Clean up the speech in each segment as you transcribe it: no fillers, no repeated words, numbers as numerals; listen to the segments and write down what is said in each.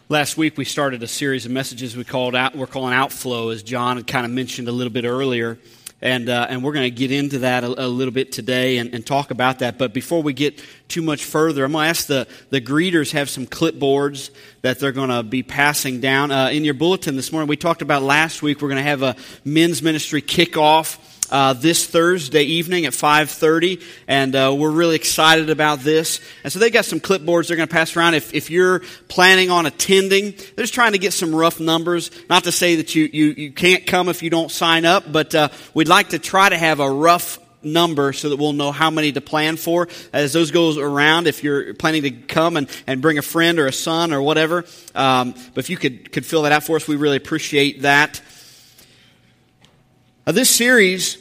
Last week we started a series of messages we're calling Outflow, as John had kind of mentioned a little bit earlier. And we're going to get into that a little bit today and talk about that. But before we get too much further, I'm going to ask the greeters have some clipboards that they're going to be passing down. In your bulletin this morning, we talked about last week, we're going to have a men's ministry kickoff this Thursday evening at 5:30, and we're really excited about this. And so they got some clipboards they're going to pass around. If you're planning on attending, they're just trying to get some rough numbers. Not to say that you can't come if you don't sign up, but we'd like to try to have a rough number so that we'll know how many to plan for as those goes around. If you're planning to come and bring a friend or a son or whatever, but if you could fill that out for us, we really appreciate that. This series,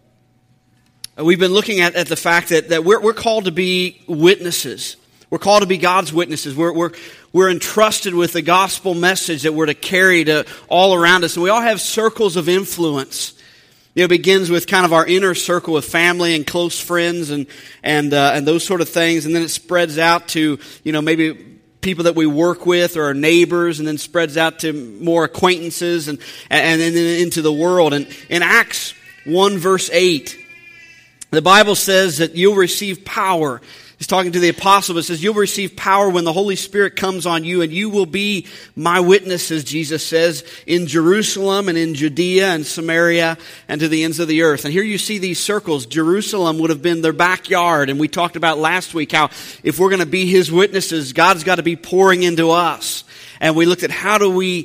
we've been looking at the fact that we're called to be witnesses. We're called to be God's witnesses. We're entrusted with the gospel message that we're to carry to all around us. And we all have circles of influence. It begins with kind of our inner circle of family and close friends and those sort of things. And then it spreads out to, maybe people that we work with or our neighbors, and then spreads out to more acquaintances and then into the world. And in Acts 1 verse 8, the Bible says that you'll receive power. He's talking to the apostle, but it says you'll receive power when the Holy Spirit comes on you, and you will be my witnesses, Jesus says, in Jerusalem and in Judea and Samaria and to the ends of the earth. And here you see these circles. Jerusalem would have been their backyard, and we talked about last week how if we're going to be His witnesses, God's got to be pouring into us. And we looked at how do we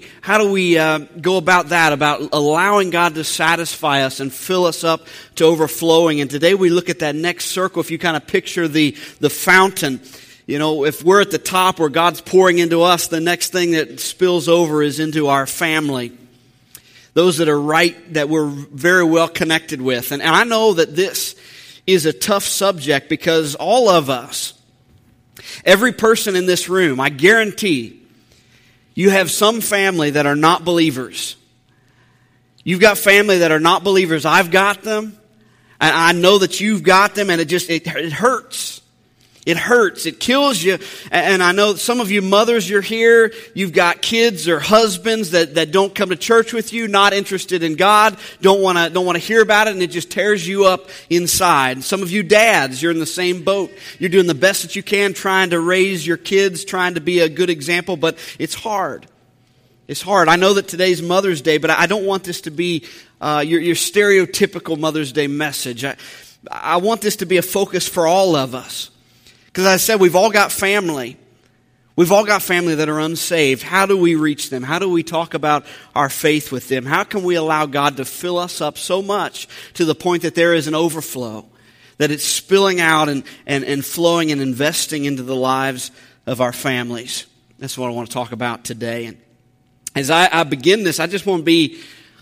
go about that, about allowing God to satisfy us and fill us up to overflowing. And today we look at that next circle. If you kind of picture the fountain, if we're at the top where God's pouring into us, the next thing that spills over is into our family. Those that we're very well connected with. And I know that this is a tough subject because all of us, every person in this room, I guarantee, you have some family that are not believers. You've got family that are not believers. I've got them. And I know that you've got them, and it hurts. It hurts. It kills you. And I know some of you mothers, you're here. You've got kids or husbands that don't come to church with you, not interested in God, don't want to hear about it, and it just tears you up inside. Some of you dads, you're in the same boat. You're doing the best that you can, trying to raise your kids, trying to be a good example, but it's hard. It's hard. I know that today's Mother's Day, but I don't want this to be your stereotypical Mother's Day message. I want this to be a focus for all of us. Because as I said, we've all got family. We've all got family that are unsaved. How do we reach them? How do we talk about our faith with them? How can we allow God to fill us up so much to the point that there is an overflow, that it's spilling out and flowing and investing into the lives of our families? That's what I want to talk about today. And as I begin this, I just want to be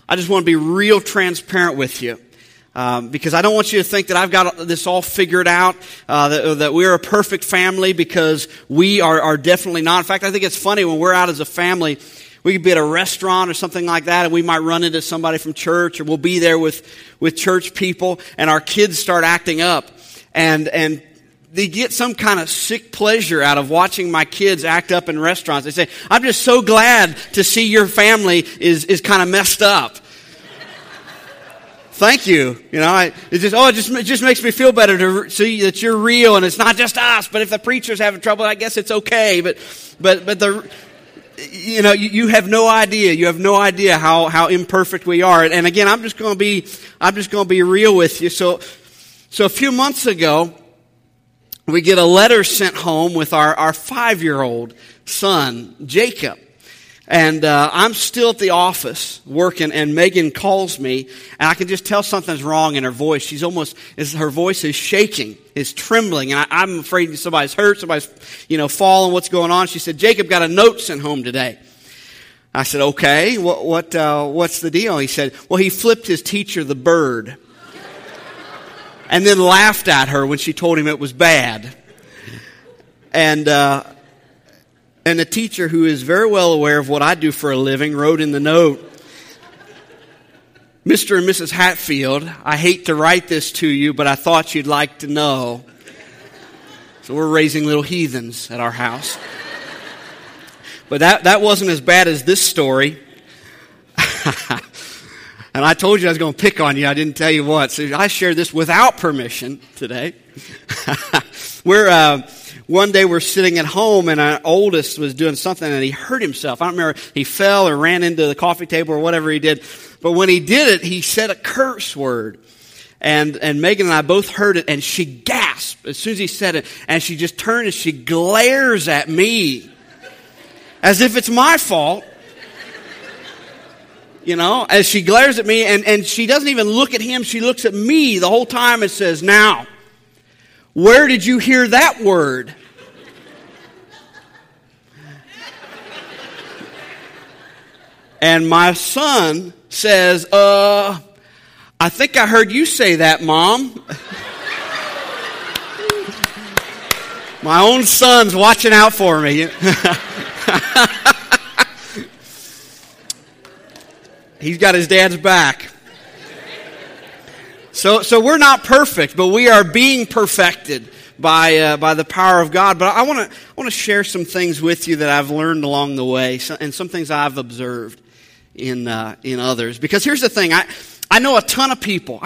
real transparent with you. Because I don't want you to think that I've got this all figured out, that we're a perfect family, because we are definitely not. In fact, I think it's funny when we're out as a family, we could be at a restaurant or something like that, and we might run into somebody from church, or we'll be there with church people, and our kids start acting up, and they get some kind of sick pleasure out of watching my kids act up in restaurants. They say, "I'm just so glad to see your family is kind of messed up." Thank you. It just makes me feel better to see that you're real and it's not just us. But if the preacher's having trouble, I guess it's okay. But you have no idea. You have no idea how imperfect we are. And again, I'm just going to be real with you. So a few months ago, we get a letter sent home with our 5-year-old son, Jacob. And I'm still at the office working, and Megan calls me, and I can just tell something's wrong in her voice. Her voice is shaking, is trembling, and I'm afraid somebody's hurt, somebody's, fallen, what's going on? She said, "Jacob got a note sent home today." I said, "Okay, what's the deal?" He said, "Well, he flipped his teacher the bird." And then laughed at her when she told him it was bad. And the teacher, who is very well aware of what I do for a living, wrote in the note, "Mr. and Mrs. Hatfield, I hate to write this to you, but I thought you'd like to know." So we're raising little heathens at our house. But that wasn't as bad as this story. And I told you I was going to pick on you. I didn't tell you what. So I shared this without permission today. One day we're sitting at home, and our oldest was doing something, and he hurt himself. I don't remember, he fell or ran into the coffee table or whatever he did. But when he did it, he said a curse word. And Megan and I both heard it, and she gasped as soon as he said it. And she just turned and she glares at me as if it's my fault. You know, as she glares at me, and she doesn't even look at him. She looks at me the whole time and says, "Now, where did you hear that word?" And my son says, I think I heard you say that, Mom. My own son's watching out for me. He's got his dad's back. So we're not perfect, but we are being perfected by the power of God. But I want to share some things with you that I've learned along the way, and some things I've observed in others. Because here's the thing: I know a ton of people.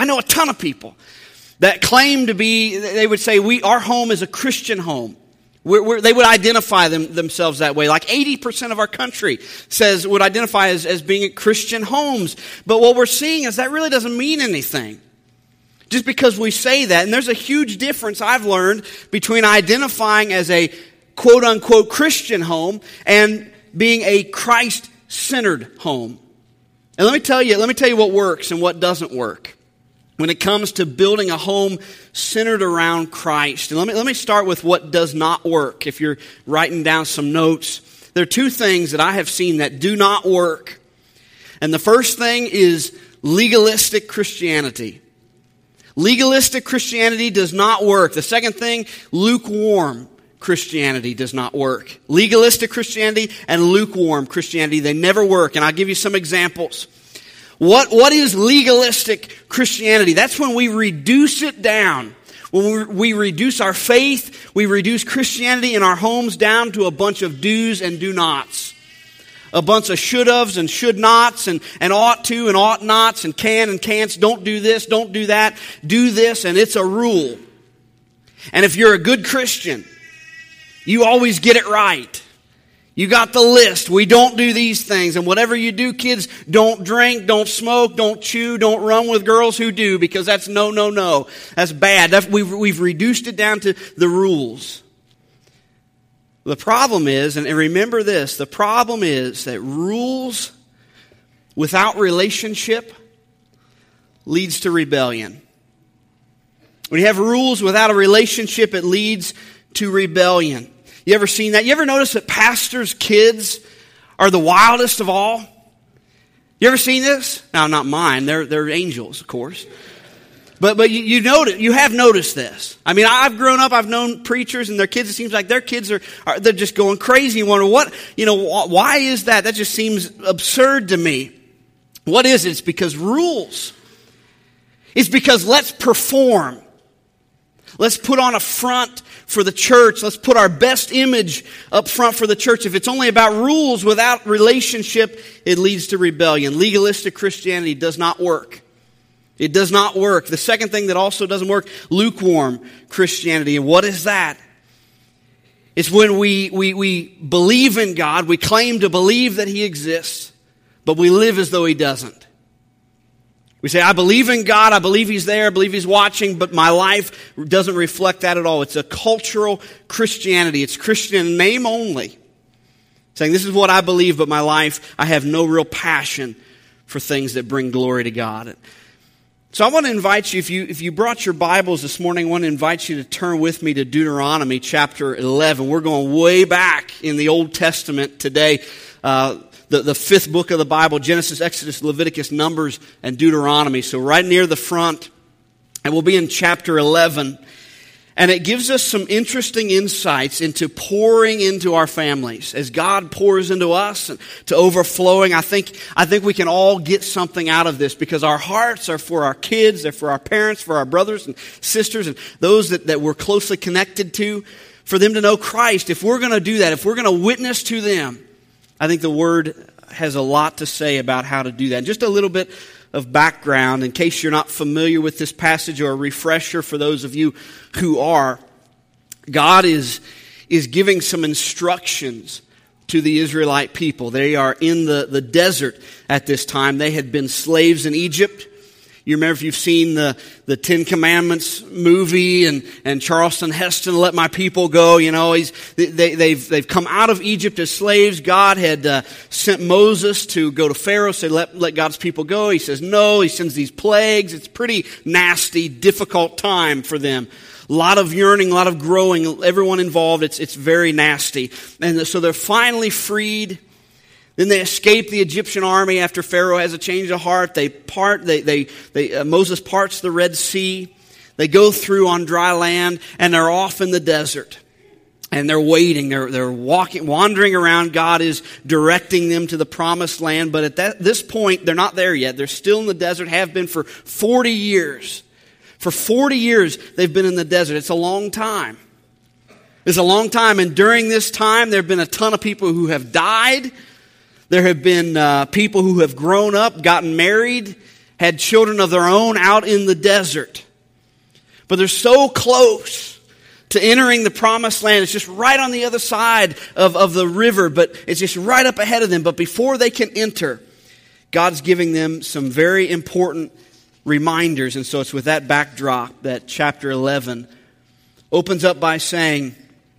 That claim to be. They would say our home is a Christian home. They would identify themselves that way. Like 80% of our country would identify as being Christian homes. But what we're seeing is that really doesn't mean anything. Just because we say that. And there's a huge difference I've learned between identifying as a quote-unquote Christian home and being a Christ-centered home. And let me tell you what works and what doesn't work when it comes to building a home centered around Christ. And let me start with what does not work. If you're writing down some notes, there are two things that I have seen that do not work. And the first thing is legalistic Christianity. Legalistic Christianity does not work. The second thing, lukewarm Christianity does not work. Legalistic Christianity and lukewarm Christianity, they never work. And I'll give you some examples. What is legalistic Christianity? That's when we reduce it down. When we reduce our faith, we reduce Christianity in our homes down to a bunch of do's and do nots. A bunch of should-haves and should-nots and ought to and ought nots and can and can'ts. Don't do this, don't do that. Do this, and it's a rule. And if you're a good Christian, you always get it right. You got the list. We don't do these things. And whatever you do, kids, don't drink, don't smoke, don't chew, don't run with girls who do, because that's no. That's bad. We've reduced it down to the rules. The problem is, and remember this, the problem is that rules without relationship leads to rebellion. When you have rules without a relationship, it leads to rebellion. You ever seen that? You ever notice that pastors' kids are the wildest of all? You ever seen this? Now, not mine. They're angels, of course. But you have noticed this. I mean, I've grown up, I've known preachers and their kids, it seems like their kids they're just going crazy. You wonder why is that? That just seems absurd to me. What is it? It's because rules. It's because let's perform. Let's put on a front for the church. Let's put our best image up front for the church. If it's only about rules without relationship, it leads to rebellion. Legalistic Christianity does not work. It does not work. The second thing that also doesn't work, lukewarm Christianity. And what is that? It's when we believe in God, we claim to believe that He exists, but we live as though He doesn't. We say, I believe in God, I believe He's there, I believe He's watching, but my life doesn't reflect that at all. It's a cultural Christianity. It's Christian in name only. Saying, this is what I believe, but my life, I have no real passion for things that bring glory to God. So I want to invite you, if you brought your Bibles this morning, I want to invite you to turn with me to Deuteronomy chapter 11. We're going way back in the Old Testament today. The fifth book of the Bible, Genesis, Exodus, Leviticus, Numbers, and Deuteronomy. So right near the front, and we'll be in chapter 11. And it gives us some interesting insights into pouring into our families. As God pours into us and to overflowing, I think we can all get something out of this, because our hearts are for our kids, they're for our parents, for our brothers and sisters, and those that we're closely connected to, for them to know Christ. If we're going to do that, if we're going to witness to them, I think the Word has a lot to say about how to do that. Just a little bit of background in case you're not familiar with this passage, or a refresher for those of you who are. God is giving some instructions to the Israelite people. They are in the desert at this time. They had been slaves in Egypt. You remember, if you've seen the Ten Commandments movie and Charlton Heston, Let My People Go, you know, they've come out of Egypt as slaves. God had sent Moses to go to Pharaoh, say, let God's people go. He says no. He sends these plagues. It's a pretty nasty, difficult time for them. A lot of yearning, a lot of growing, everyone involved. It's very nasty. And so they're finally freed. Then they escape the Egyptian army after Pharaoh has a change of heart. Moses parts the Red Sea. They go through on dry land, and they're off in the desert. And they're waiting. They're wandering around. God is directing them to the promised land. But at this point, they're not there yet. They're still in the desert, have been for 40 years. For 40 years, they've been in the desert. It's a long time. It's a long time. And during this time, there have been a ton of people who have died. There have been people who have grown up, gotten married, had children of their own out in the desert. But they're so close to entering the promised land. It's just right on the other side of the river, but it's just right up ahead of them. But before they can enter, God's giving them some very important reminders. And so it's with that backdrop that chapter 11 opens up by saying,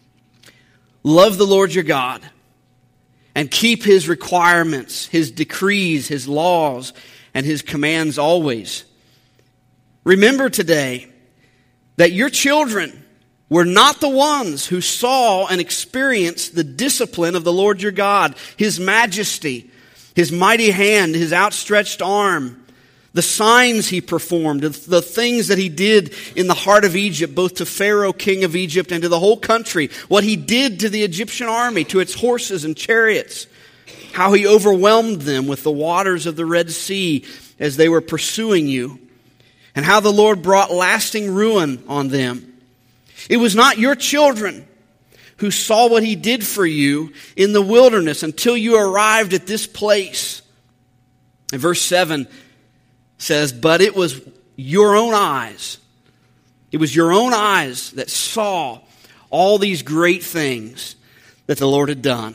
love the Lord your God and keep His requirements, His decrees, His laws, and His commands always. Remember today that your children were not the ones who saw and experienced the discipline of the Lord your God, His majesty, His mighty hand, His outstretched arm, the signs He performed, the things that He did in the heart of Egypt, both to Pharaoh, king of Egypt, and to the whole country. What He did to the Egyptian army, to its horses and chariots. How He overwhelmed them with the waters of the Red Sea as they were pursuing you. And how the Lord brought lasting ruin on them. It was not your children who saw what He did for you in the wilderness until you arrived at this place. And verse 7 says, but it was your own eyes. It was your own eyes that saw all these great things that the Lord had done.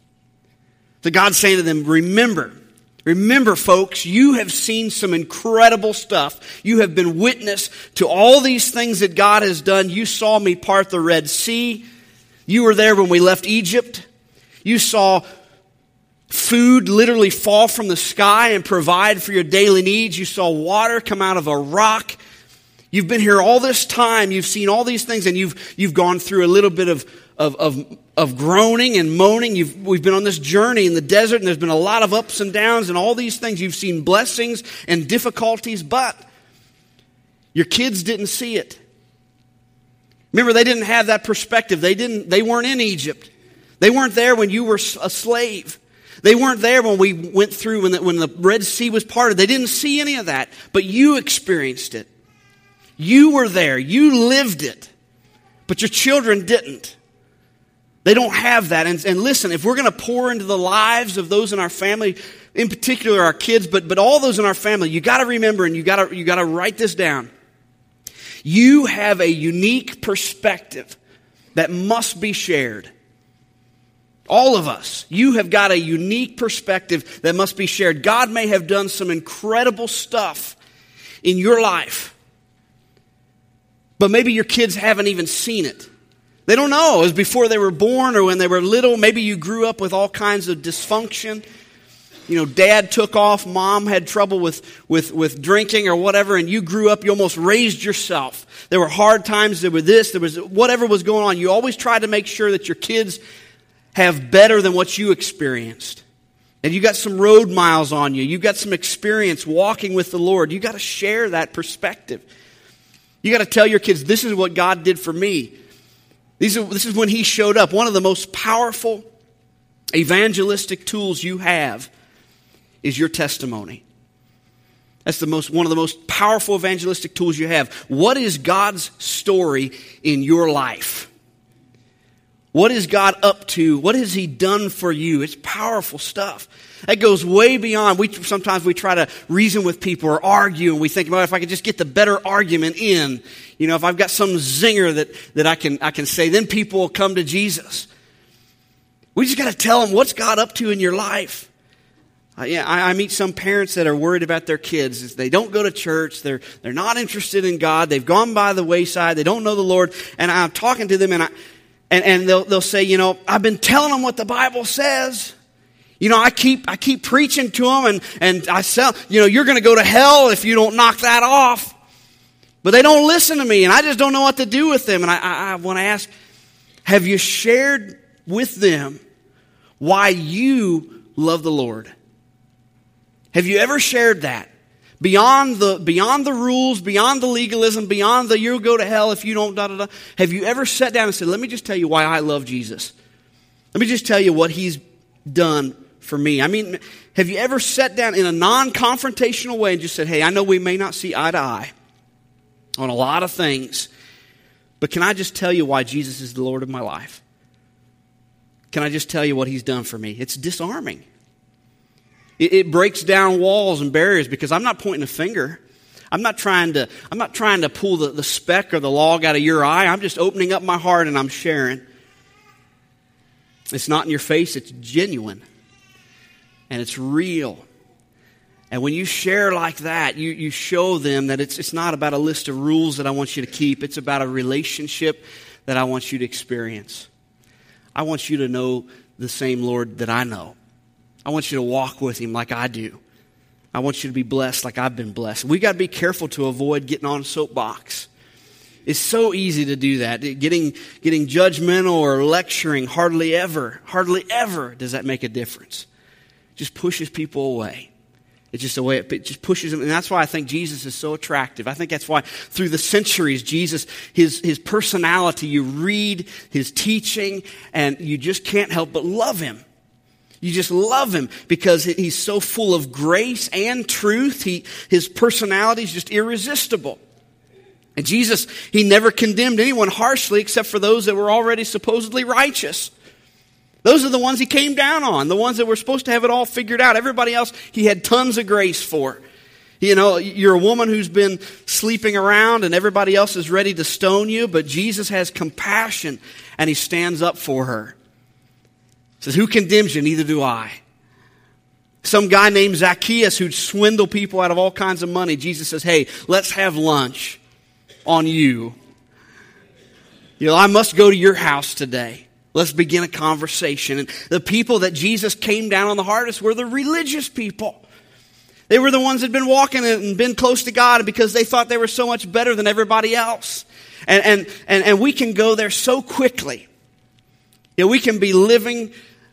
So God's saying to them, remember folks, you have seen some incredible stuff. You have been witness to all these things that God has done. You saw me part the Red Sea. You were there when we left Egypt. You saw food literally fall from the sky and provide for your daily needs. You saw water come out of a rock. You've been here all this time. You've seen all these things, and you've gone through a little bit of groaning and moaning. We've been on this journey in the desert, and there's been a lot of ups and downs and all these things. You've seen blessings and difficulties, but your kids didn't see it. Remember, they didn't have that perspective. They weren't in Egypt. They weren't there when you were a slave. They weren't there when we went through, when the Red Sea was parted. They didn't see any of that, but you experienced it. You were there. You lived it. But your children didn't. They don't have that. And listen, if we're going to pour into the lives of those in our family, in particular our kids, but all those in our family, you got to remember, and you got to write this down. You have a unique perspective that must be shared. All of us, you have got a unique perspective that must be shared. God may have done some incredible stuff in your life, but maybe your kids haven't even seen it. They don't know. It was before they were born or when they were little. Maybe you grew up with all kinds of dysfunction. You know, dad took off, mom had trouble with drinking or whatever, and you grew up, you almost raised yourself. There were hard times, there was whatever was going on. You always tried to make sure that your kids have better than what you experienced. And you got some road miles on you. You got some experience walking with the Lord. You got to share that perspective. You got to tell your kids, this is what God did for me. This is when He showed up. One of the most powerful evangelistic tools you have is your testimony. That's one of the most powerful evangelistic tools you have. What is God's story in your life? What is God up to? What has he done for you? It's powerful stuff. That goes way beyond. Sometimes we try to reason with people or argue, and we think about if I could just get the better argument in. You know, if I've got some zinger that I can say, then people will come to Jesus. We just got to tell them, what's God up to in your life? I meet some parents that are worried about their kids. They don't go to church. They're not interested in God. They've gone by the wayside. They don't know the Lord. And I'm talking to them, and they'll say, you know, I've been telling them what the Bible says. You know, I keep preaching to them, and I sell, you know, you're going to go to hell if you don't knock that off. But they don't listen to me, and I just don't know what to do with them. And I want to ask, have you shared with them why you love the Lord? Have you ever shared that? Beyond the rules, beyond the legalism, beyond the you'll go to hell if you don't da-da-da. Have you ever sat down and said, let me just tell you why I love Jesus. Let me just tell you what he's done for me. I mean, have you ever sat down in a non-confrontational way and just said, hey, I know we may not see eye to eye on a lot of things, but can I just tell you why Jesus is the Lord of my life? Can I just tell you what he's done for me? It's disarming. It breaks down walls and barriers because I'm not pointing a finger. I'm not trying to pull the speck or the log out of your eye. I'm just opening up my heart and I'm sharing. It's not in your face. It's genuine. And it's real. And when you share like that, you show them that it's not about a list of rules that I want you to keep. It's about a relationship that I want you to experience. I want you to know the same Lord that I know. I want you to walk with him like I do. I want you to be blessed like I've been blessed. We got to be careful to avoid getting on a soapbox. It's so easy to do that. Getting judgmental or lecturing, hardly ever does that make a difference. It just pushes people away. It's just a way it just pushes them. And that's why I think Jesus is so attractive. I think that's why through the centuries, Jesus, his personality, you read his teaching and you just can't help but love him. You just love him because he's so full of grace and truth. His personality is just irresistible. And Jesus, he never condemned anyone harshly except for those that were already supposedly righteous. Those are the ones he came down on, the ones that were supposed to have it all figured out. Everybody else, he had tons of grace for. You know, you're a woman who's been sleeping around and everybody else is ready to stone you, but Jesus has compassion and he stands up for her. He says, who condemns you? Neither do I. Some guy named Zacchaeus who'd swindle people out of all kinds of money. Jesus says, hey, let's have lunch on you. You know, I must go to your house today. Let's begin a conversation. And the people that Jesus came down on the hardest were the religious people. They were the ones that had been walking and been close to God because they thought they were so much better than everybody else. And we can go there so quickly. You know, we can be living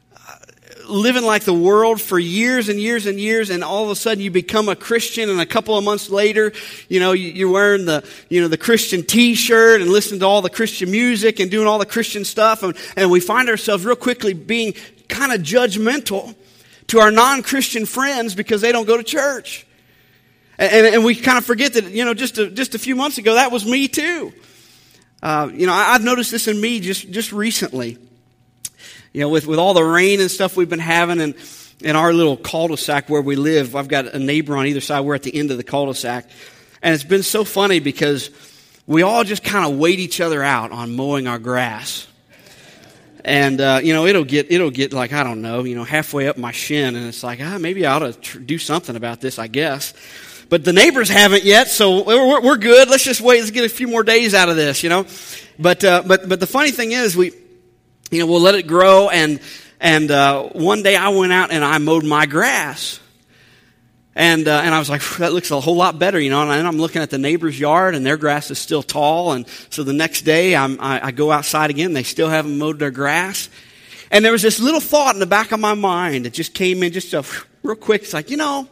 like the world for years and years and years, and all of a sudden you become a Christian, and a couple of months later, you know, you're wearing the Christian T-shirt and listening to all the Christian music and doing all the Christian stuff, and we find ourselves real quickly being kind of judgmental to our non-Christian friends because they don't go to church, and we kind of forget that, you know, just a few months ago that was me too. You know, I've noticed this in me just recently. You know, with all the rain and stuff we've been having in our little cul-de-sac where we live, I've got a neighbor on either side. We're at the end of the cul-de-sac. And it's been so funny because we all just kind of wait each other out on mowing our grass. And, you know, it'll get like, I don't know, you know, halfway up my shin. And it's like, maybe I ought to do something about this, I guess. But the neighbors haven't yet, so we're good. Let's just wait. Let's get a few more days out of this, you know. But the funny thing is we'll let it grow, and one day I went out and I mowed my grass, and I was like, that looks a whole lot better, you know. And I'm looking at the neighbor's yard, and their grass is still tall, and so the next day I go outside again. They still haven't mowed their grass, and there was this little thought in the back of my mind that just came in just real quick. It's like, you know,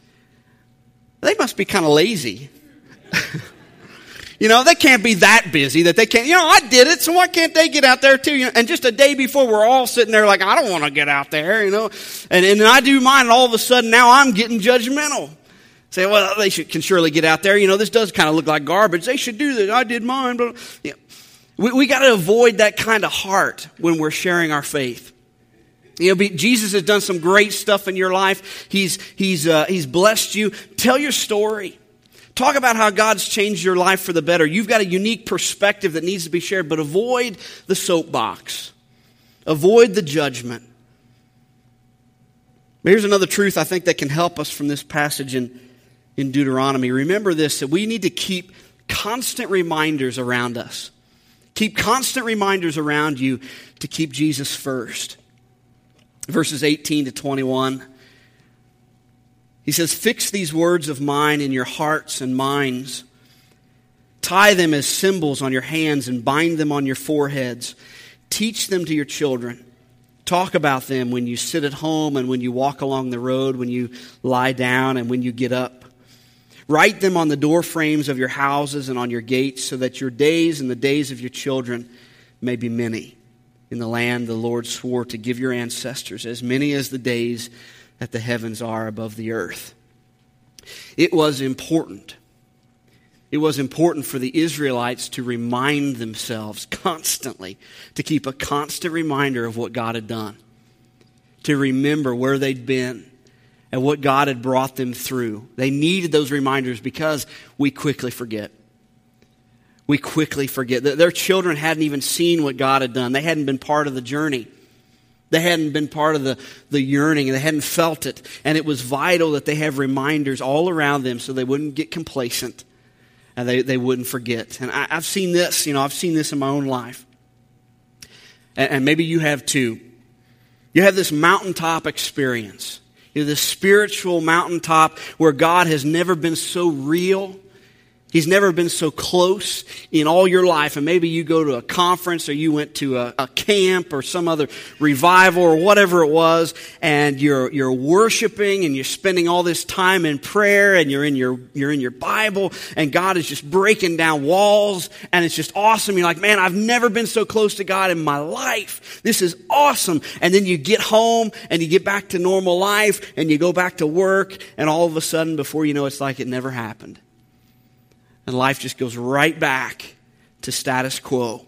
they must be kind of lazy. You know, they can't be that busy that they can't, you know, I did it, so why can't they get out there too? You know, and just a day before, we're all sitting there like, I don't want to get out there, you know. And then I do mine, and all of a sudden now I'm getting judgmental. Say, well, they can surely get out there. You know, this does kind of look like garbage. They should do this. I did mine. But, yeah. We got to avoid that kind of heart when we're sharing our faith. Jesus has done some great stuff in your life. He's blessed you. Tell your story. Talk about how God's changed your life for the better. You've got a unique perspective that needs to be shared, but avoid the soapbox. Avoid the judgment. Here's another truth I think that can help us from this passage in Deuteronomy. Remember this, that we need to keep constant reminders around us. Keep constant reminders around you to keep Jesus first. Verses 18 to 21. He says, "Fix these words of mine in your hearts and minds. Tie them as symbols on your hands and bind them on your foreheads. Teach them to your children. Talk about them when you sit at home and when you walk along the road, when you lie down and when you get up. Write them on the door frames of your houses and on your gates, so that your days and the days of your children may be many in the land the Lord swore to give your ancestors, as many as the days that the heavens are above the earth." It was important. It was important for the Israelites to remind themselves constantly, to keep a constant reminder of what God had done, to remember where they'd been and what God had brought them through. They needed those reminders because we quickly forget. We quickly forget. Their children hadn't even seen what God had done. They hadn't been part of the journey. They hadn't been part of the yearning, and they hadn't felt it. And it was vital that they have reminders all around them so they wouldn't get complacent and they wouldn't forget. And I've seen this, I've seen this in my own life. And maybe you have too. You have this mountaintop experience. This spiritual mountaintop where God has never been so real. He's never been so close in all your life. And maybe you go to a conference or you went to a camp or some other revival or whatever it was, and you're worshiping and you're spending all this time in prayer and you're in your Bible, and God is just breaking down walls, and it's just awesome. You're like, man, I've never been so close to God in my life. This is awesome. And then you get home and you get back to normal life and you go back to work, and all of a sudden, before you know, it's like it never happened. And life just goes right back to status quo.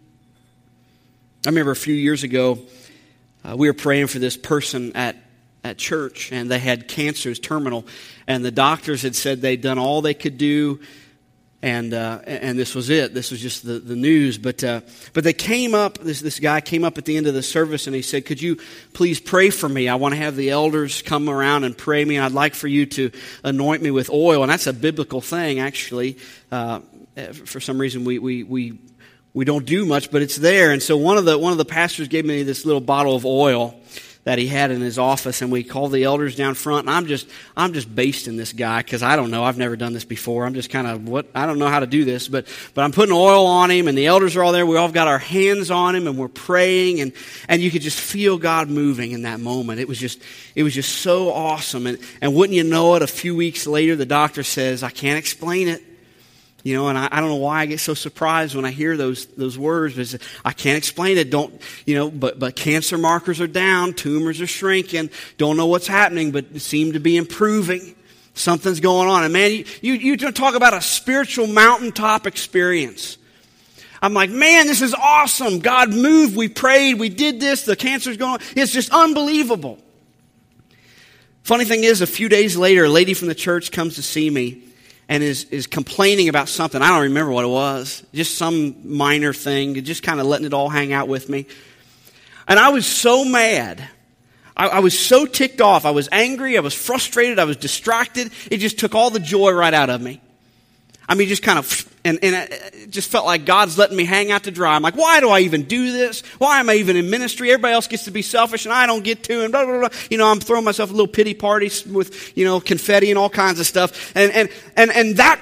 I remember a few years ago, we were praying for this person at church, and they had cancer, it was terminal, and the doctors had said they'd done all they could do, and this was it. This was just the news. But they came up. This guy came up at the end of the service, and he said, "Could you please pray for me? I want to have the elders come around and pray me. And I'd like for you to anoint me with oil." And that's a biblical thing, actually. For some reason, we don't do much, but it's there. And so one of the pastors gave me this little bottle of oil that he had in his office, and we called the elders down front, and I'm just basting this guy, because I don't know, I've never done this before. I'm just kind of, I don't know how to do this, but I'm putting oil on him, and the elders are all there. We all got our hands on him, and we're praying, and you could just feel God moving in that moment. It was just so awesome. And wouldn't you know it, a few weeks later, the doctor says, "I can't explain it." And I don't know why I get so surprised when I hear those words. But I can't explain it. But cancer markers are down. Tumors are shrinking. Don't know what's happening, but it seem to be improving. Something's going on. And man, you talk about a spiritual mountaintop experience. I'm like, man, this is awesome. God moved. We prayed. We did this. The cancer's going on. It's just unbelievable. Funny thing is, a few days later, a lady from the church comes to see me and is complaining about something. I don't remember what it was. Just some minor thing. Just kind of letting it all hang out with me. And I was so mad. I was so ticked off. I was angry. I was frustrated. I was distracted. It just took all the joy right out of me. I mean, just kind of, and it just felt like God's letting me hang out to dry. I'm like, why do I even do this? Why am I even in ministry? Everybody else gets to be selfish and I don't get to, and blah, blah, blah. I'm throwing myself a little pity parties with, confetti and all kinds of stuff. And that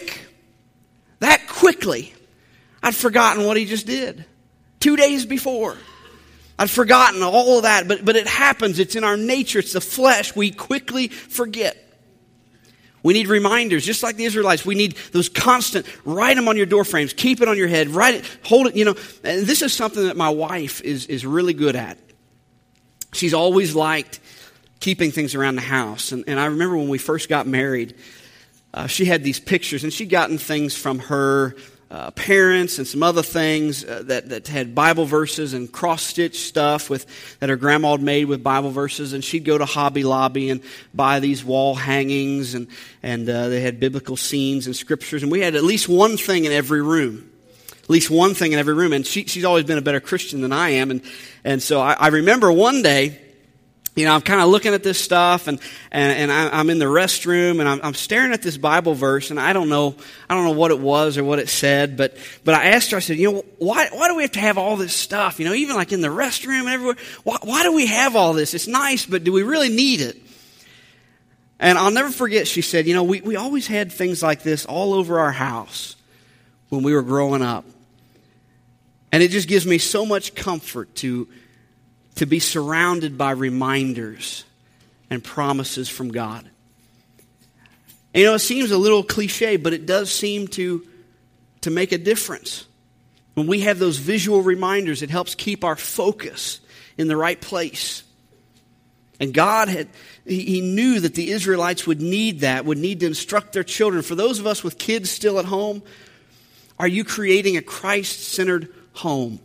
quickly, I'd forgotten what he just did 2 days before. I'd forgotten all of that, but it happens. It's in our nature. It's the flesh. We quickly forget. We need reminders, just like the Israelites. We need those constant, write them on your door frames, keep it on your head, write it, hold it, And this is something that my wife is really good at. She's always liked keeping things around the house. And I remember when we first got married, she had these pictures, and she'd gotten things from her parents and some other things that had Bible verses and cross-stitch stuff that her grandma had made with Bible verses. And she'd go to Hobby Lobby and buy these wall hangings, and they had biblical scenes and scriptures. And we had at least one thing in every room. At least one thing in every room. And she's always been a better Christian than I am. And so I remember one day, I'm kind of looking at this stuff, and I'm in the restroom, and I'm staring at this Bible verse, and I don't know what it was or what it said, but I asked her, I said, why do we have to have all this stuff? Even like in the restroom and everywhere. Why do we have all this? It's nice, but do we really need it? And I'll never forget, she said, we always had things like this all over our house when we were growing up. And it just gives me so much comfort to be surrounded by reminders and promises from God. And, it seems a little cliche, but it does seem to make a difference. When we have those visual reminders, it helps keep our focus in the right place. And God He knew that the Israelites would need that, would need to instruct their children. For those of us with kids still at home, are you creating a Christ-centered home?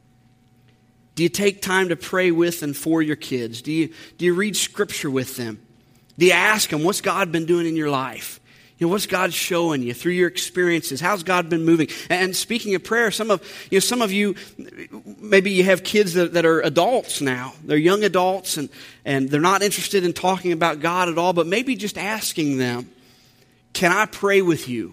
Do you take time to pray with and for your kids? Do you read Scripture with them? Do you ask them, what's God been doing in your life? What's God showing you through your experiences? How's God been moving? And speaking of prayer, some of you, maybe you have kids that are adults now. They're young adults, and they're not interested in talking about God at all, but maybe just asking them, can I pray with you?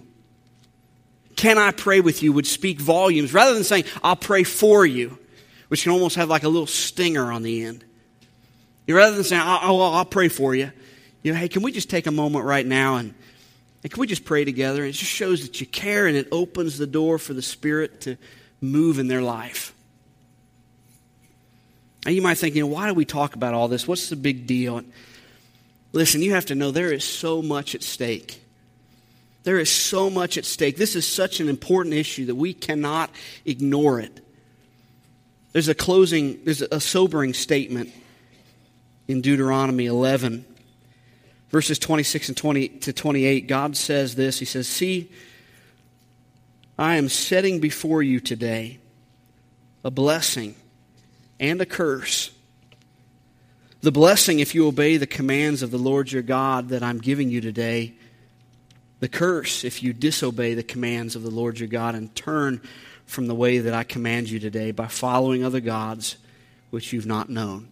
Can I pray with you would speak volumes, rather than saying, I'll pray for you, which can almost have like a little stinger on the end. Rather than saying, I'll pray for you. Hey, can we just take a moment right now and can we just pray together? And it just shows that you care, and it opens the door for the Spirit to move in their life. Now you might think, why do we talk about all this? What's the big deal? And listen, you have to know there is so much at stake. There is so much at stake. This is such an important issue that we cannot ignore it. There's a sobering statement in Deuteronomy 11, verses 26 and 20 to 28. God says this. He says, see, I am setting before you today a blessing and a curse. The blessing if you obey the commands of the Lord your God that I'm giving you today. The curse if you disobey the commands of the Lord your God and turn from the way that I command you today by following other gods which you've not known.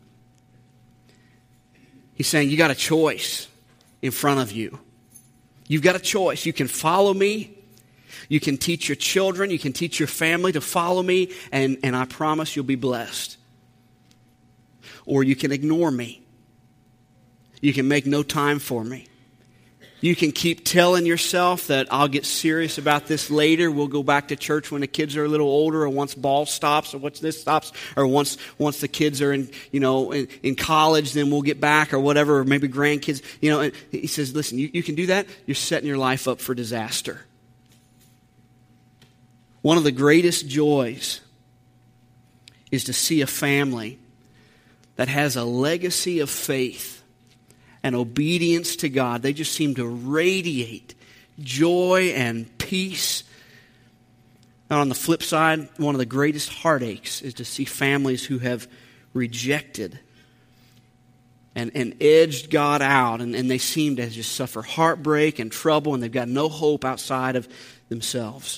He's saying you got a choice in front of you. You've got a choice. You can follow me. You can teach your children. You can teach your family to follow me, and I promise you'll be blessed. Or you can ignore me. You can make no time for me. You can keep telling yourself that I'll get serious about this later. We'll go back to church when the kids are a little older, or once ball stops, or once this stops, or once the kids are in college, then we'll get back, or whatever, or maybe grandkids. And he says, listen, you can do that. You're setting your life up for disaster. One of the greatest joys is to see a family that has a legacy of faith and obedience to God. They just seem to radiate joy and peace. And on the flip side, one of the greatest heartaches is to see families who have rejected and edged God out, and they seem to just suffer heartbreak and trouble, and they've got no hope outside of themselves.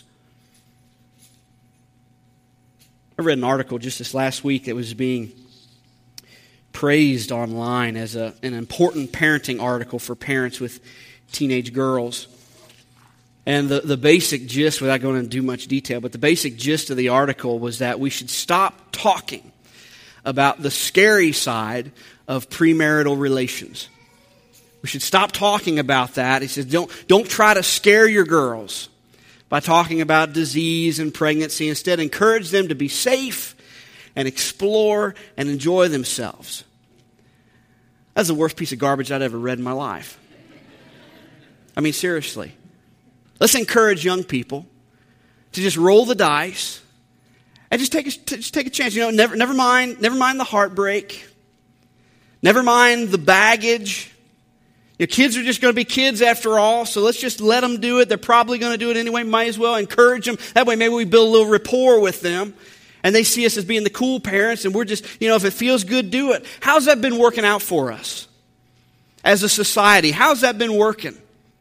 I read an article just this last week that was being praised online as an important parenting article for parents with teenage girls. And the basic gist, without going into too much detail, but the basic gist of the article was that we should stop talking about the scary side of premarital relations. We should stop talking about that. He says, don't try to scare your girls by talking about disease and pregnancy. Instead, encourage them to be safe and explore and enjoy themselves. That's the worst piece of garbage I'd ever read in my life. I mean, seriously. Let's encourage young people to just roll the dice and just take a chance. Never mind the heartbreak. Never mind the baggage. Your kids are just going to be kids after all, so let's just let them do it. They're probably going to do it anyway. Might as well encourage them. That way maybe we build a little rapport with them. And they see us as being the cool parents, and we're just, if it feels good, do it. How's that been working out for us as a society? How's that been working?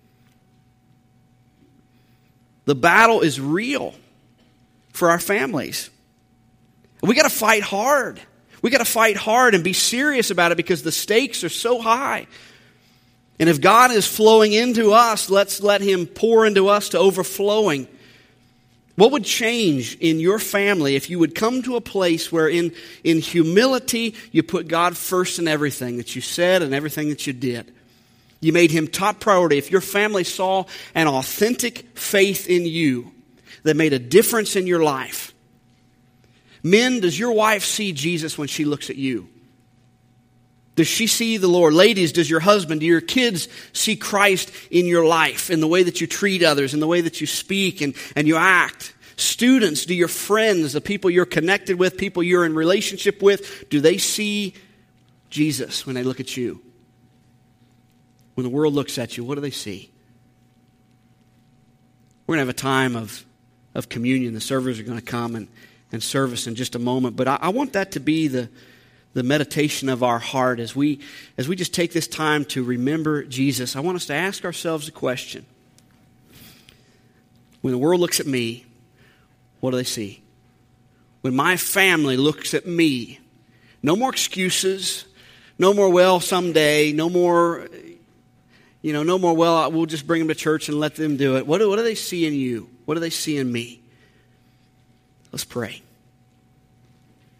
The battle is real for our families. We got to fight hard. We got to fight hard and be serious about it because the stakes are so high. And if God is flowing into us, let's let Him pour into us to overflowing. What would change in your family if you would come to a place where in humility you put God first in everything that you said and everything that you did? You made Him top priority. If your family saw an authentic faith in you that made a difference in your life. Men, does your wife see Jesus when she looks at you? Does she see the Lord? Ladies, does your husband, do your kids see Christ in your life, in the way that you treat others, in the way that you speak and you act? Students, do your friends, the people you're connected with, people you're in relationship with, do they see Jesus when they look at you? When the world looks at you, what do they see? We're going to have a time of communion. The servers are going to come and serve us in just a moment. But I want that to be the meditation of our heart as we just take this time to remember Jesus. I want us to ask ourselves a question. When the world looks at me, what do they see? When my family looks at me, no more excuses, no more, well, someday, no more, well, we'll just bring them to church and let them do it. What do they see in you? What do they see in me? Let's pray.